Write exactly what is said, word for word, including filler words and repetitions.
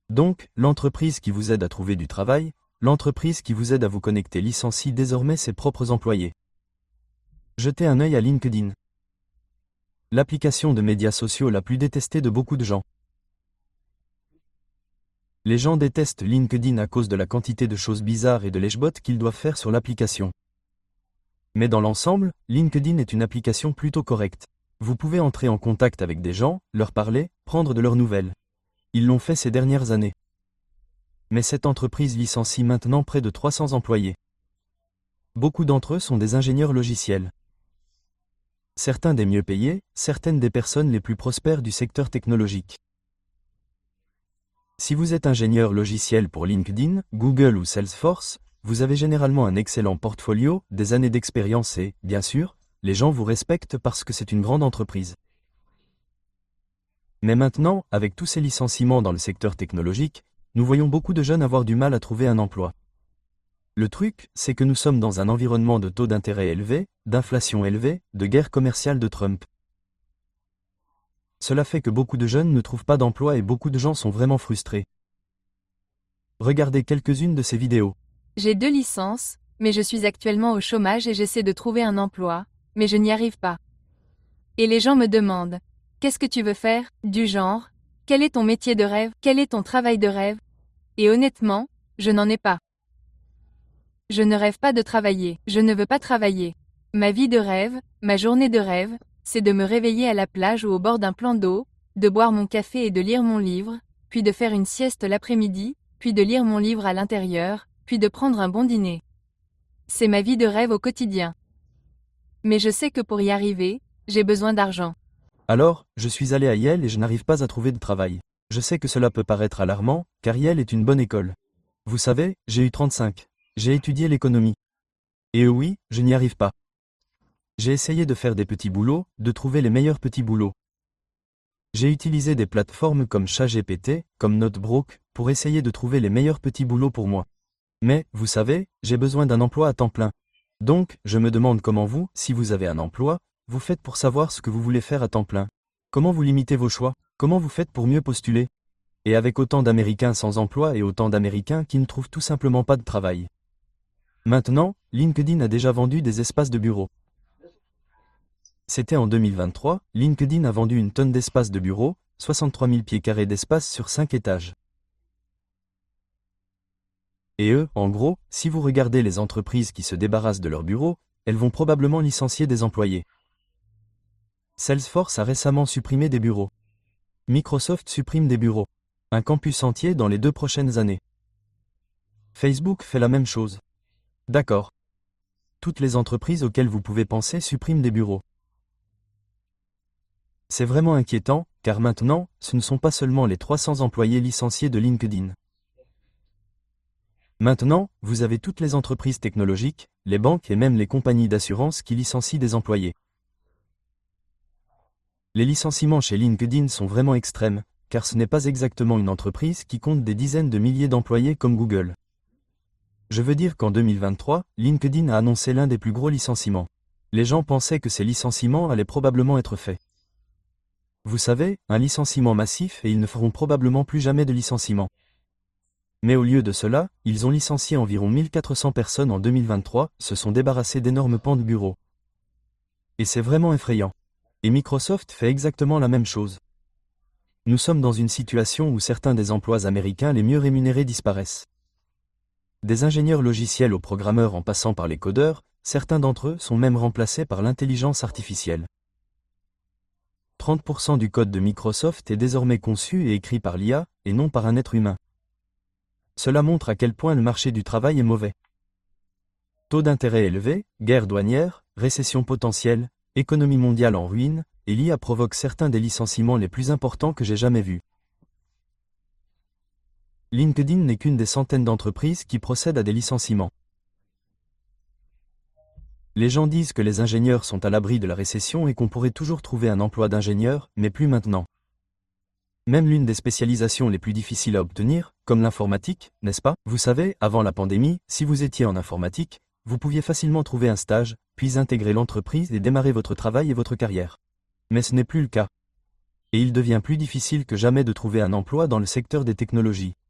Donc, l'entreprise qui vous aide à trouver du travail, l'entreprise qui vous aide à vous connecter licencie désormais ses propres employés. Jetez un œil à LinkedIn. L'application de médias sociaux la plus détestée de beaucoup de gens. Les gens détestent LinkedIn à cause de la quantité de choses bizarres et de lèche-bottes qu'ils doivent faire sur l'application. Mais dans l'ensemble, LinkedIn est une application plutôt correcte. Vous pouvez entrer en contact avec des gens, leur parler, prendre de leurs nouvelles. Ils l'ont fait ces dernières années. Mais cette entreprise licencie maintenant près de trois cents employés. Beaucoup d'entre eux sont des ingénieurs logiciels. Certains des mieux payés, certaines des personnes les plus prospères du secteur technologique. Si vous êtes ingénieur logiciel pour LinkedIn, Google ou Salesforce, vous avez généralement un excellent portfolio, des années d'expérience et, bien sûr, les gens vous respectent parce que c'est une grande entreprise. Mais maintenant, avec tous ces licenciements dans le secteur technologique, nous voyons beaucoup de jeunes avoir du mal à trouver un emploi. Le truc, c'est que nous sommes dans un environnement de taux d'intérêt élevés, d'inflation élevée, de guerre commerciale de Trump. Cela fait que beaucoup de jeunes ne trouvent pas d'emploi et beaucoup de gens sont vraiment frustrés. Regardez quelques-unes de ces vidéos. J'ai deux licences, mais je suis actuellement au chômage et j'essaie de trouver un emploi, mais je n'y arrive pas. Et les gens me demandent, qu'est-ce que tu veux faire, du genre, quel est ton métier de rêve, quel est ton travail de rêve? Et honnêtement, je n'en ai pas. Je ne rêve pas de travailler, je ne veux pas travailler. Ma vie de rêve, ma journée de rêve, c'est de me réveiller à la plage ou au bord d'un plan d'eau, de boire mon café et de lire mon livre, puis de faire une sieste l'après-midi, puis de lire mon livre à l'intérieur, puis de prendre un bon dîner. C'est ma vie de rêve au quotidien. Mais je sais que pour y arriver, j'ai besoin d'argent. Alors, je suis allé à Yale et je n'arrive pas à trouver de travail. Je sais que cela peut paraître alarmant, car Yale est une bonne école. Vous savez, j'ai eu trente-cinq. J'ai étudié l'économie. Et oui, je n'y arrive pas. J'ai essayé de faire des petits boulots, de trouver les meilleurs petits boulots. J'ai utilisé des plateformes comme ChatGPT, comme Notebook, pour essayer de trouver les meilleurs petits boulots pour moi. Mais, vous savez, j'ai besoin d'un emploi à temps plein. Donc, je me demande comment vous, si vous avez un emploi, vous faites pour savoir ce que vous voulez faire à temps plein. Comment vous limitez vos choix? Comment vous faites pour mieux postuler? Et avec autant d'Américains sans emploi et autant d'Américains qui ne trouvent tout simplement pas de travail. Maintenant, LinkedIn a déjà vendu des espaces de bureau. C'était en deux mille vingt-trois, LinkedIn a vendu une tonne d'espaces de bureau, soixante-trois mille pieds carrés d'espace sur cinq étages. Et eux, en gros, si vous regardez les entreprises qui se débarrassent de leurs bureaux, elles vont probablement licencier des employés. Salesforce a récemment supprimé des bureaux. Microsoft supprime des bureaux. Un campus entier dans les deux prochaines années. Facebook fait la même chose. D'accord. Toutes les entreprises auxquelles vous pouvez penser suppriment des bureaux. C'est vraiment inquiétant, car maintenant, ce ne sont pas seulement les trois cents employés licenciés de LinkedIn. Maintenant, vous avez toutes les entreprises technologiques, les banques et même les compagnies d'assurance qui licencient des employés. Les licenciements chez LinkedIn sont vraiment extrêmes, car ce n'est pas exactement une entreprise qui compte des dizaines de milliers d'employés comme Google. Je veux dire qu'en deux mille vingt-trois, LinkedIn a annoncé l'un des plus gros licenciements. Les gens pensaient que ces licenciements allaient probablement être faits. Vous savez, un licenciement massif et ils ne feront probablement plus jamais de licenciement. Mais au lieu de cela, ils ont licencié environ mille quatre cents personnes en deux mille vingt-trois, se sont débarrassés d'énormes pans de bureaux. Et c'est vraiment effrayant. Et Microsoft fait exactement la même chose. Nous sommes dans une situation où certains des emplois américains les mieux rémunérés disparaissent. Des ingénieurs logiciels aux programmeurs en passant par les codeurs, certains d'entre eux sont même remplacés par l'intelligence artificielle. trente pour cent du code de Microsoft est désormais conçu et écrit par l'I A, et non par un être humain. Cela montre à quel point le marché du travail est mauvais. Taux d'intérêt élevé, guerre douanière, récession potentielle, économie mondiale en ruine, et l'I A provoque certains des licenciements les plus importants que j'ai jamais vus. LinkedIn n'est qu'une des centaines d'entreprises qui procèdent à des licenciements. Les gens disent que les ingénieurs sont à l'abri de la récession et qu'on pourrait toujours trouver un emploi d'ingénieur, mais plus maintenant. Même l'une des spécialisations les plus difficiles à obtenir, comme l'informatique, n'est-ce pas? Vous savez, avant la pandémie, si vous étiez en informatique, vous pouviez facilement trouver un stage, puis intégrer l'entreprise et démarrer votre travail et votre carrière. Mais ce n'est plus le cas. Et il devient plus difficile que jamais de trouver un emploi dans le secteur des technologies.